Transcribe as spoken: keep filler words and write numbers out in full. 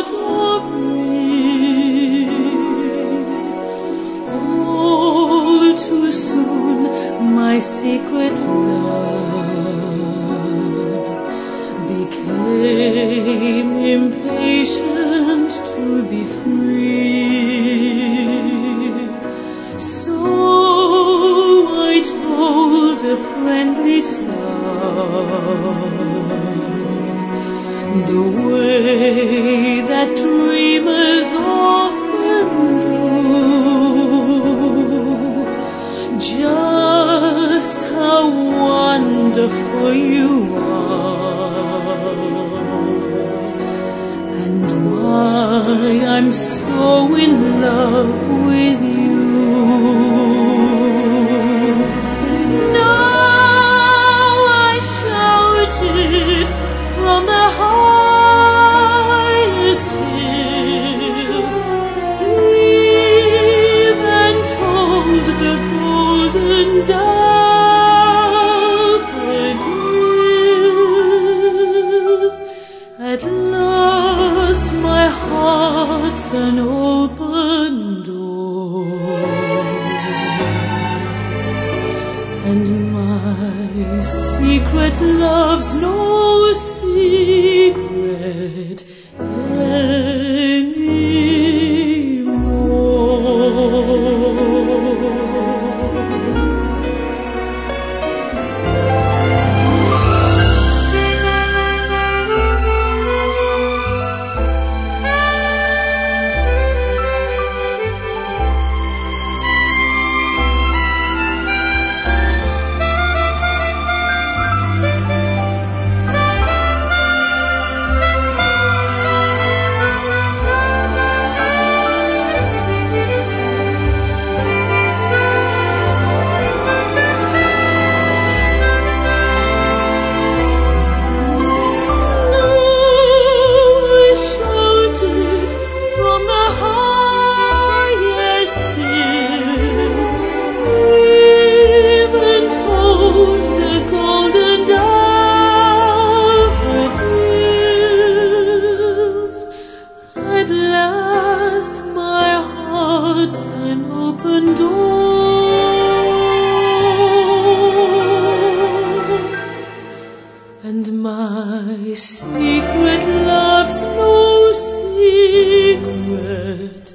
out of me. All too soon my secret love became impatient to be free. So I told a friendly star the way that dreamers often do, just how wonderful you are, and why I'm so in love with you. Now I shout it from the highest hills, even told the golden daffodils. At last my heart's an open door, and my secret love's no secret and my secret love's no secret